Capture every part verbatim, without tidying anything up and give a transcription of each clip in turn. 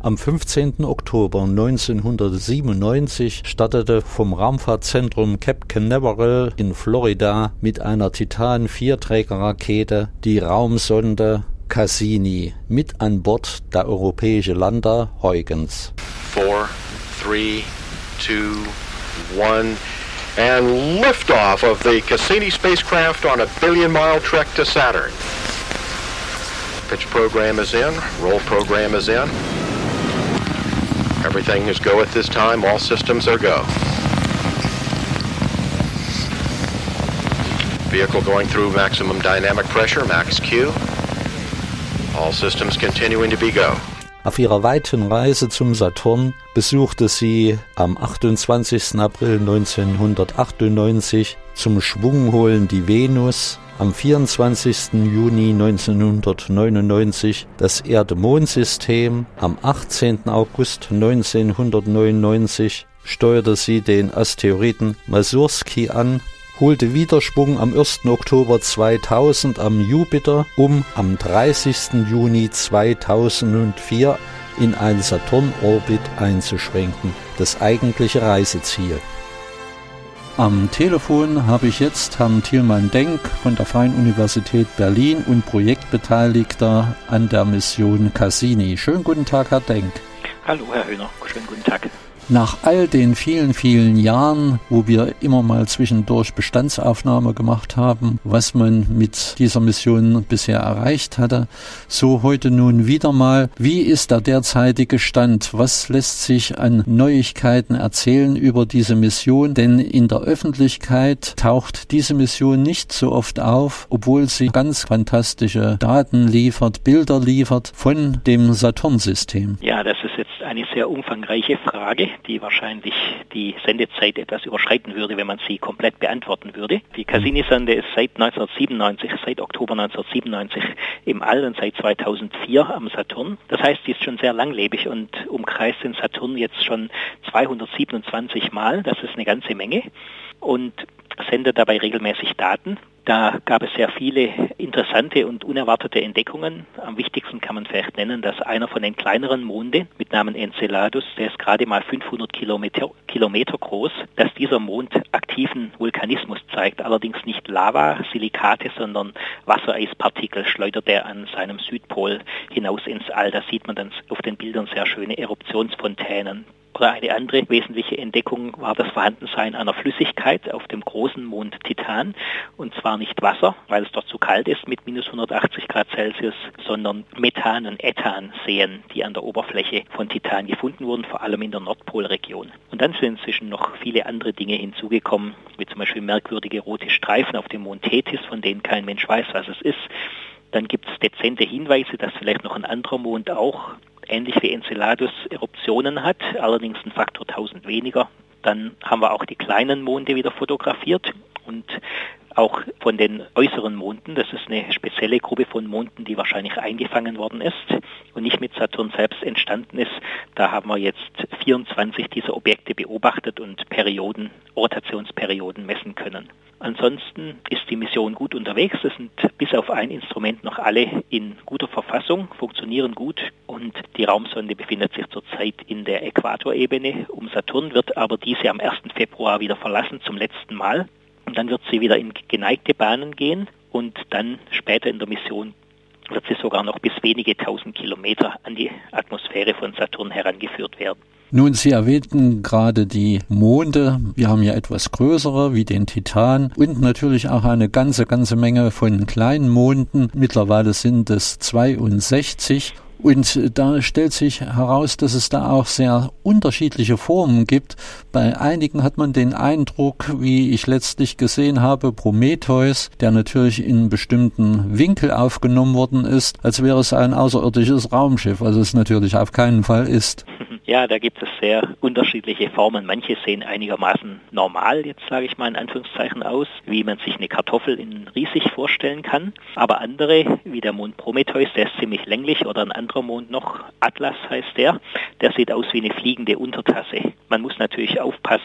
Am fünfzehnten Oktober neunzehnhundertsiebenundneunzig startete vom Raumfahrtzentrum Cape Canaveral in Florida mit einer Titan-Vierträgerrakete die Raumsonde Cassini, mit an Bord der europäische Lander Huygens. Four, three, two, one, and liftoff of the Cassini spacecraft on a billion-mile trek to Saturn. Pitch program is in, roll program is in. Everything is go at this time, all systems are go. Vehicle going through maximum dynamic pressure, max Q. All systems continuing to be go. Auf ihrer weiten Reise zum Saturn besuchte sie am achtundzwanzigsten April neunzehnhundertachtundneunzig zum Schwungholen die Venus, am vierundzwanzigsten Juni neunzehnhundertneunundneunzig das Erde-Mond-System, am achtzehnten August neunzehnhundertneunundneunzig steuerte sie den Asteroiden Masursky an, holte Widerschwung am ersten Oktober zweitausend am Jupiter, um am dreißigsten Juni zweitausendvier in einen Saturnorbit einzuschwenken, das eigentliche Reiseziel. Am Telefon habe ich jetzt Herrn Thielmann Denk von der Freien Universität Berlin und Projektbeteiligter an der Mission Cassini. Schönen guten Tag, Herr Denk. Hallo, Herr Höhner. Schönen guten Tag. Nach all den vielen, vielen Jahren, wo wir immer mal zwischendurch Bestandsaufnahme gemacht haben, was man mit dieser Mission bisher erreicht hatte, so heute nun wieder mal. Wie ist der derzeitige Stand? Was lässt sich an Neuigkeiten erzählen über diese Mission? Denn in der Öffentlichkeit taucht diese Mission nicht so oft auf, obwohl sie ganz fantastische Daten liefert, Bilder liefert von dem Saturn-System. Ja, das ist jetzt eine sehr umfangreiche Frage, die wahrscheinlich die Sendezeit etwas überschreiten würde, wenn man sie komplett beantworten würde. Die Cassini-Sonde ist seit neunzehnhundertsiebenundneunzig, seit Oktober neunzehnhundertsiebenundneunzig im All und seit zweitausendvier am Saturn. Das heißt, sie ist schon sehr langlebig und umkreist den Saturn jetzt schon zweihundertsiebenundzwanzig Mal. Das ist eine ganze Menge und sendet dabei regelmäßig Daten. Da gab es sehr viele interessante und unerwartete Entdeckungen. Am wichtigsten kann man vielleicht nennen, dass einer von den kleineren Monden mit Namen Enceladus, der ist gerade mal fünfhundert Kilometer, Kilometer groß, dass dieser Mond aktiven Vulkanismus zeigt. Allerdings nicht Lava, Silikate, sondern Wassereispartikel schleudert er an seinem Südpol hinaus ins All. Da sieht man dann auf den Bildern sehr schöne Eruptionsfontänen. Oder eine andere wesentliche Entdeckung war das Vorhandensein einer Flüssigkeit auf dem großen Mond Titan. Und zwar nicht Wasser, weil es dort zu kalt ist mit minus hundertachtzig Grad Celsius, sondern Methan und Ethanseen, die an der Oberfläche von Titan gefunden wurden, vor allem in der Nordpolregion. Und dann sind inzwischen noch viele andere Dinge hinzugekommen, wie zum Beispiel merkwürdige rote Streifen auf dem Mond Tethys, von denen kein Mensch weiß, was es ist. Dann gibt es dezente Hinweise, dass vielleicht noch ein anderer Mond auch ähnlich wie Enceladus Eruptionen hat, allerdings ein Faktor tausend weniger. Dann haben wir auch die kleinen Monde wieder fotografiert und auch von den äußeren Monden. Das ist eine spezielle Gruppe von Monden, die wahrscheinlich eingefangen worden ist und nicht mit Saturn selbst entstanden ist. Da haben wir jetzt vierundzwanzig dieser Objekte beobachtet und Perioden, Rotationsperioden messen können. Ansonsten ist die Mission gut unterwegs. Es sind bis auf ein Instrument noch alle in guter Verfassung, funktionieren gut und die Raumsonde befindet sich zurzeit in der Äquatorebene um Saturn, wird aber diese am ersten Februar wieder verlassen zum letzten Mal. Und dann wird sie wieder in geneigte Bahnen gehen und dann später in der Mission wird sie sogar noch bis wenige tausend Kilometer an die Atmosphäre von Saturn herangeführt werden. Nun, Sie erwähnten gerade die Monde. Wir haben ja etwas größere wie den Titan und natürlich auch eine ganze, ganze Menge von kleinen Monden. Mittlerweile sind es zweiundsechzig. Und da stellt sich heraus, dass es da auch sehr unterschiedliche Formen gibt. Bei einigen hat man den Eindruck, wie ich letztlich gesehen habe, Prometheus, der natürlich in einem bestimmten Winkel aufgenommen worden ist, als wäre es ein außerirdisches Raumschiff, was es natürlich auf keinen Fall ist. Ja, da gibt es sehr unterschiedliche Formen. Manche sehen einigermaßen normal, jetzt sage ich mal in Anführungszeichen, aus, wie man sich eine Kartoffel in riesig vorstellen kann. Aber andere, wie der Mond Prometheus, der ist ziemlich länglich, oder ein anderer Mond noch, Atlas heißt der, der sieht aus wie eine fliegende Untertasse. Man muss natürlich aufpassen,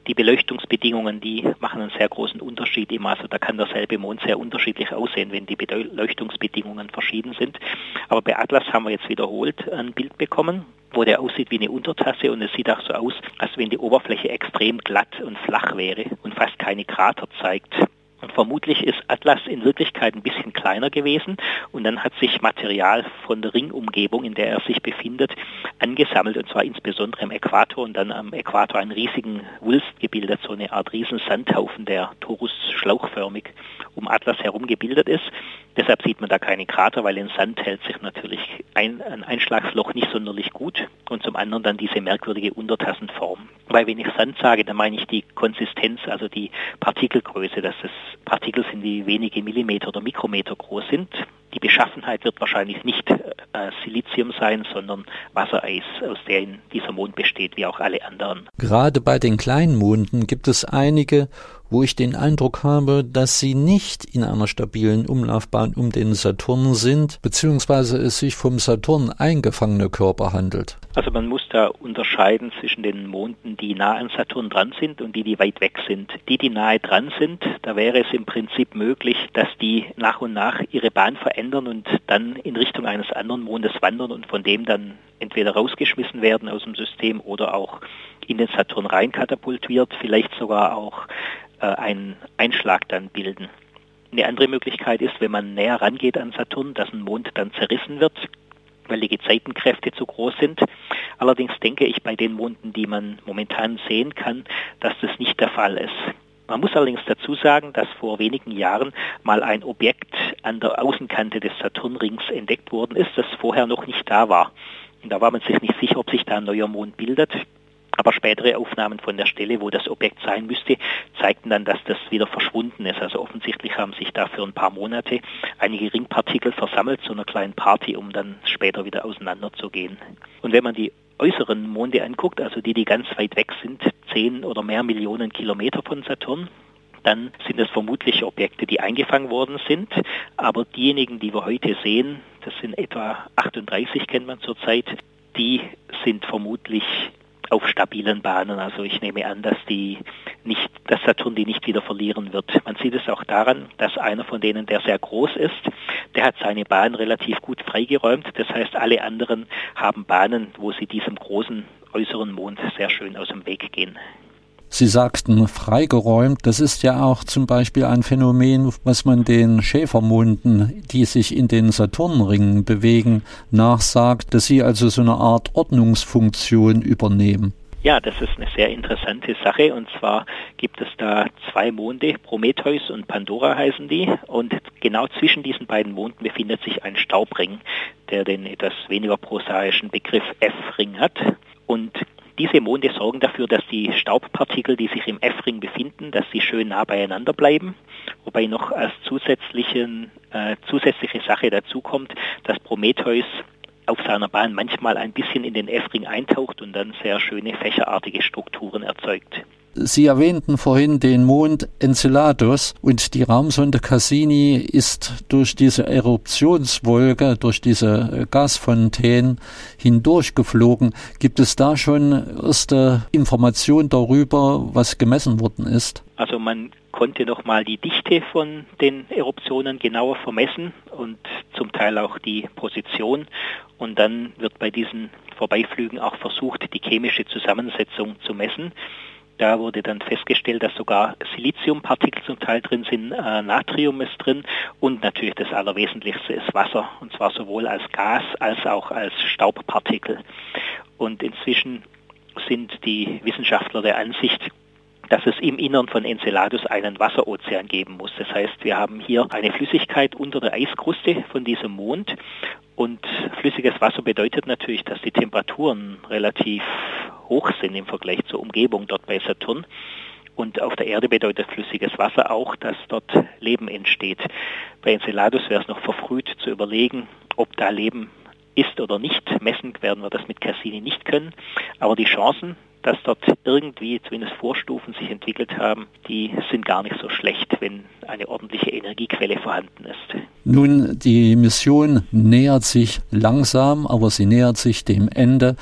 Die Beleuchtungsbedingungen, die machen einen sehr großen Unterschied immer. Also da kann derselbe Mond sehr unterschiedlich aussehen, wenn die Beleuchtungsbedingungen verschieden sind. Aber bei Atlas haben wir jetzt wiederholt ein Bild bekommen, wo der aussieht wie eine Untertasse und es sieht auch so aus, als wenn die Oberfläche extrem glatt und flach wäre und fast keine Krater zeigt. Und vermutlich ist Atlas in Wirklichkeit ein bisschen kleiner gewesen und dann hat sich Material von der Ringumgebung, in der er sich befindet, angesammelt, und zwar insbesondere am Äquator, und dann am Äquator einen riesigen Wulst gebildet, so eine Art riesen Sandhaufen, der torusschlauchförmig um Atlas herum gebildet ist. Deshalb sieht man da keine Krater, weil in Sand hält sich natürlich ein, ein Einschlagsloch nicht sonderlich gut, und zum anderen dann diese merkwürdige Untertassenform. Weil wenn ich Sand sage, dann meine ich die Konsistenz, also die Partikelgröße, dass es Partikel sind, die wenige Millimeter oder Mikrometer groß sind. Die Beschaffenheit wird wahrscheinlich nicht äh, Silizium sein, sondern Wassereis, aus dem dieser Mond besteht, wie auch alle anderen. Gerade bei den kleinen Monden gibt es einige, wo ich den Eindruck habe, dass sie nicht in einer stabilen Umlaufbahn um den Saturn sind, beziehungsweise es sich vom Saturn eingefangene Körper handelt. Also man muss da unterscheiden zwischen den Monden, die nah an Saturn dran sind, und die, die weit weg sind. Die, die nahe dran sind, da wäre es im Prinzip möglich, dass die nach und nach ihre Bahn verändern und dann in Richtung eines anderen Mondes wandern und von dem dann entweder rausgeschmissen werden aus dem System oder auch in den Saturn rein katapultiert, vielleicht sogar auch äh, einen Einschlag dann bilden. Eine andere Möglichkeit ist, wenn man näher rangeht an Saturn, dass ein Mond dann zerrissen wird, weil die Gezeitenkräfte zu groß sind. Allerdings denke ich bei den Monden, die man momentan sehen kann, dass das nicht der Fall ist. Man muss allerdings dazu sagen, dass vor wenigen Jahren mal ein Objekt an der Außenkante des Saturnrings entdeckt worden ist, das vorher noch nicht da war. Und da war man sich nicht sicher, ob sich da ein neuer Mond bildet. Aber spätere Aufnahmen von der Stelle, wo das Objekt sein müsste, zeigten dann, dass das wieder verschwunden ist. Also offensichtlich haben sich da für ein paar Monate einige Ringpartikel versammelt zu einer kleinen Party, um dann später wieder auseinanderzugehen. Und wenn man die äußeren Monde anguckt, also die, die ganz weit weg sind, zehn oder mehr Millionen Kilometer von Saturn, dann sind es vermutlich Objekte, die eingefangen worden sind. Aber diejenigen, die wir heute sehen, das sind etwa achtunddreißig, kennt man zurzeit, die sind vermutlich auf stabilen Bahnen. Also ich nehme an, dass die nicht, dass Saturn die nicht wieder verlieren wird. Man sieht es auch daran, dass einer von denen, der sehr groß ist, der hat seine Bahn relativ gut freigeräumt. Das heißt, alle anderen haben Bahnen, wo sie diesem großen äußeren Mond sehr schön aus dem Weg gehen. Sie sagten freigeräumt, das ist ja auch zum Beispiel ein Phänomen, was man den Schäfermonden, die sich in den Saturnringen bewegen, nachsagt, dass sie also so eine Art Ordnungsfunktion übernehmen. Ja, das ist eine sehr interessante Sache, und zwar gibt es da zwei Monde, Prometheus und Pandora heißen die, und genau zwischen diesen beiden Monden befindet sich ein Staubring, der den etwas weniger prosaischen Begriff F-Ring hat, und diese Monde sorgen dafür, dass die Staubpartikel, die sich im F-Ring befinden, dass sie schön nah beieinander bleiben. Wobei noch als zusätzlichen, äh, zusätzliche Sache dazu kommt, dass Prometheus auf seiner Bahn manchmal ein bisschen in den F-Ring eintaucht und dann sehr schöne fächerartige Strukturen erzeugt. Sie erwähnten vorhin den Mond Enceladus, und die Raumsonde Cassini ist durch diese Eruptionswolke, durch diese Gasfontänen hindurchgeflogen. Gibt es da schon erste Informationen darüber, was gemessen worden ist? Also man konnte nochmal die Dichte von den Eruptionen genauer vermessen und zum Teil auch die Position. Und dann wird bei diesen Vorbeiflügen auch versucht, die chemische Zusammensetzung zu messen. Da wurde dann festgestellt, dass sogar Siliziumpartikel zum Teil drin sind, äh, Natrium ist drin und natürlich das Allerwesentlichste ist Wasser, und zwar sowohl als Gas als auch als Staubpartikel. Und inzwischen sind die Wissenschaftler der Ansicht, dass es im Innern von Enceladus einen Wasserozean geben muss. Das heißt, wir haben hier eine Flüssigkeit unter der Eiskruste von diesem Mond, und flüssiges Wasser bedeutet natürlich, dass die Temperaturen relativ hoch sind im Vergleich zur Umgebung dort bei Saturn. Und auf der Erde bedeutet flüssiges Wasser auch, dass dort Leben entsteht. Bei Enceladus wäre es noch verfrüht zu überlegen, ob da Leben ist oder nicht. Messen werden wir das mit Cassini nicht können. Aber die Chancen, dass dort irgendwie zumindest Vorstufen sich entwickelt haben, die sind gar nicht so schlecht, wenn eine ordentliche Energiequelle vorhanden ist. Nun, die Mission nähert sich langsam, aber sie nähert sich dem Ende.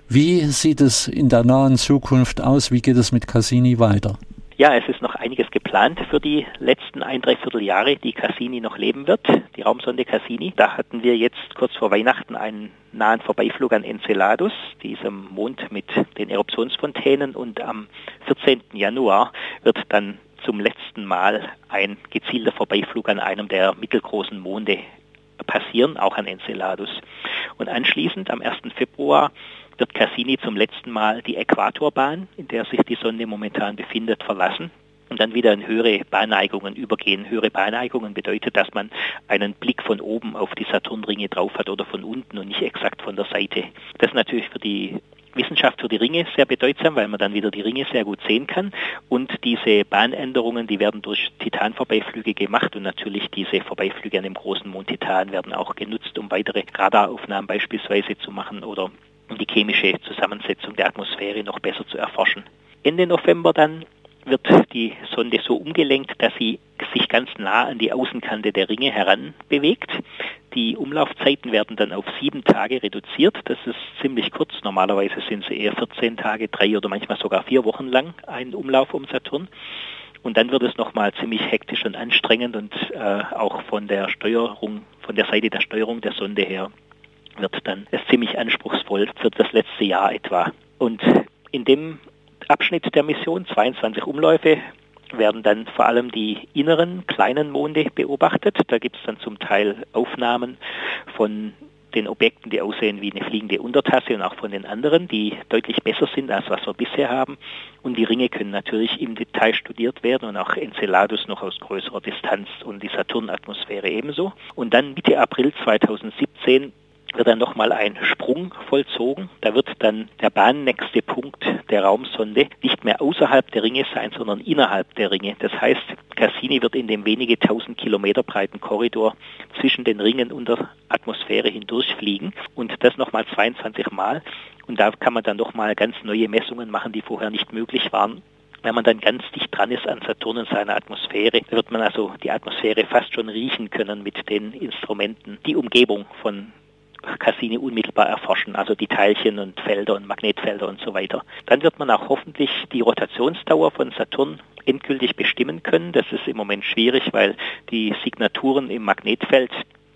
Wie sieht es in der nahen Zukunft aus? Wie geht es mit Cassini weiter? Ja, es ist noch einiges geplant für die letzten ein, dreiviertel Jahre, die Cassini noch leben wird, die Raumsonde Cassini. Da hatten wir jetzt kurz vor Weihnachten einen nahen Vorbeiflug an Enceladus, diesem Mond mit den Eruptionsfontänen, und am vierzehnten Januar wird dann zum letzten Mal ein gezielter Vorbeiflug an einem der mittelgroßen Monde passieren, auch an Enceladus. Und anschließend am ersten Februar wird Cassini zum letzten Mal die Äquatorbahn, in der sich die Sonde momentan befindet, verlassen und dann wieder in höhere Bahnneigungen übergehen. Höhere Bahnneigungen bedeutet, dass man einen Blick von oben auf die Saturnringe drauf hat oder von unten und nicht exakt von der Seite. Das ist natürlich für die Wissenschaft, für die Ringe sehr bedeutsam, weil man dann wieder die Ringe sehr gut sehen kann. Und diese Bahnänderungen, die werden durch Titan-Vorbeiflüge gemacht, und natürlich diese Vorbeiflüge an dem großen Mond Titan werden auch genutzt, um weitere Radaraufnahmen beispielsweise zu machen oder um die chemische Zusammensetzung der Atmosphäre noch besser zu erforschen. Ende November dann wird die Sonde so umgelenkt, dass sie sich ganz nah an die Außenkante der Ringe heran bewegt. Die Umlaufzeiten werden dann auf sieben Tage reduziert. Das ist ziemlich kurz. Normalerweise sind sie eher vierzehn Tage, drei oder manchmal sogar vier Wochen lang ein Umlauf um Saturn. Und dann wird es nochmal ziemlich hektisch und anstrengend, und äh, auch von der Steuerung, von der Seite der Steuerung der Sonde her wird dann es ziemlich anspruchsvoll für das letzte Jahr etwa. Und in dem Abschnitt der Mission, zweiundzwanzig Umläufe, werden dann vor allem die inneren kleinen Monde beobachtet. Da gibt es dann zum Teil Aufnahmen von den Objekten, die aussehen wie eine fliegende Untertasse, und auch von den anderen, die deutlich besser sind, als was wir bisher haben. Und die Ringe können natürlich im Detail studiert werden, und auch Enceladus noch aus größerer Distanz und die Saturnatmosphäre ebenso. Und dann Mitte April zweitausendsiebzehn wird dann nochmal ein Sprung vollzogen. Da wird dann der bahnnächste Punkt der Raumsonde nicht mehr außerhalb der Ringe sein, sondern innerhalb der Ringe. Das heißt, Cassini wird in dem wenige tausend Kilometer breiten Korridor zwischen den Ringen und der Atmosphäre hindurchfliegen, und das nochmal zweiundzwanzig Mal. Und da kann man dann nochmal ganz neue Messungen machen, die vorher nicht möglich waren. Wenn man dann ganz dicht dran ist an Saturn und seiner Atmosphäre, wird man also die Atmosphäre fast schon riechen können mit den Instrumenten, die Umgebung von Cassini unmittelbar erforschen, also die Teilchen und Felder und Magnetfelder und so weiter. Dann wird man auch hoffentlich die Rotationsdauer von Saturn endgültig bestimmen können. Das ist im Moment schwierig, weil die Signaturen im Magnetfeld,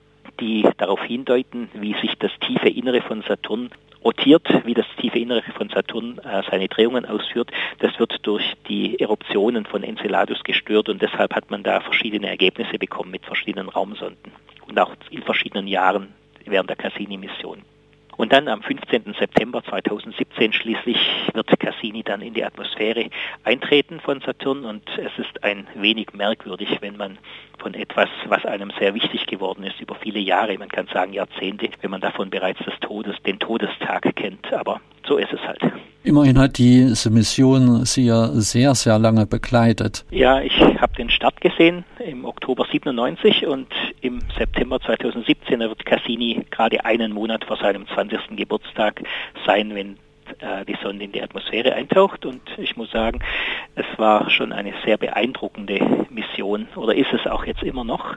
die darauf hindeuten, wie sich das tiefe Innere von Saturn rotiert, wie das tiefe Innere von Saturn äh, seine Drehungen ausführt, das wird durch die Eruptionen von Enceladus gestört, und deshalb hat man da verschiedene Ergebnisse bekommen mit verschiedenen Raumsonden und auch in verschiedenen Jahren während der Cassini-Mission. Und dann am fünfzehnten September zweitausendsiebzehn schließlich wird Cassini dann in die Atmosphäre eintreten von Saturn, und es ist ein wenig merkwürdig, wenn man von etwas, was einem sehr wichtig geworden ist über viele Jahre, man kann sagen Jahrzehnte, wenn man davon bereits des Todes, den Todestag kennt, aber so ist es halt. Immerhin hat diese Mission Sie ja sehr, sehr lange begleitet. Ja, ich habe den Start gesehen im Oktober siebenundneunzig, und im September zweitausendsiebzehn wird Cassini gerade einen Monat vor seinem zwanzigsten Geburtstag sein, wenn äh, die Sonde in die Atmosphäre eintaucht. Und ich muss sagen, es war schon eine sehr beeindruckende Mission, oder ist es auch jetzt immer noch.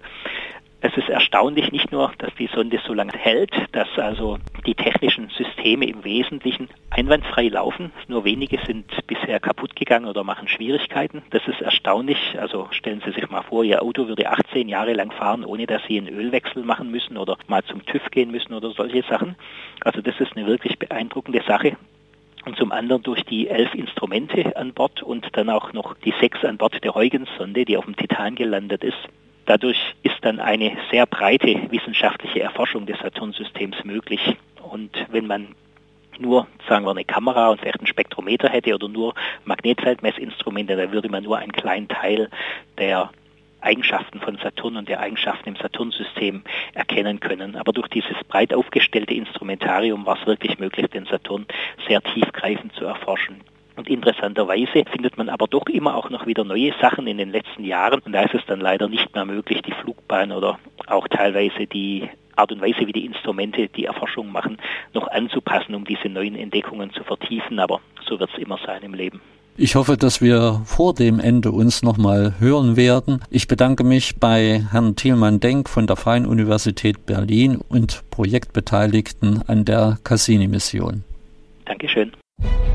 Es ist erstaunlich, nicht nur, dass die Sonde so lange hält, dass also die technischen Systeme im Wesentlichen einwandfrei laufen. Nur wenige sind bisher kaputt gegangen oder machen Schwierigkeiten. Das ist erstaunlich. Also stellen Sie sich mal vor, Ihr Auto würde achtzehn Jahre lang fahren, ohne dass Sie einen Ölwechsel machen müssen oder mal zum TÜV gehen müssen oder solche Sachen. Also das ist eine wirklich beeindruckende Sache. Und zum anderen durch die elf Instrumente an Bord und dann auch noch die sechs an Bord der Huygens-Sonde, die auf dem Titan gelandet ist. Dadurch ist dann eine sehr breite wissenschaftliche Erforschung des Saturnsystems möglich. Und wenn man nur, sagen wir, eine Kamera und vielleicht einen Spektrometer hätte oder nur Magnetfeldmessinstrumente, dann würde man nur einen kleinen Teil der Eigenschaften von Saturn und der Eigenschaften im Saturnsystem erkennen können. Aber durch dieses breit aufgestellte Instrumentarium war es wirklich möglich, den Saturn sehr tiefgreifend zu erforschen. Und interessanterweise findet man aber doch immer auch noch wieder neue Sachen in den letzten Jahren. Und da ist es dann leider nicht mehr möglich, die Flugbahn oder auch teilweise die Art und Weise, wie die Instrumente die Erforschung machen, noch anzupassen, um diese neuen Entdeckungen zu vertiefen. Aber so wird es immer sein im Leben. Ich hoffe, dass wir vor dem Ende uns nochmal hören werden. Ich bedanke mich bei Herrn Thielmann-Denk von der Freien Universität Berlin und Projektbeteiligten an der Cassini-Mission. Dankeschön.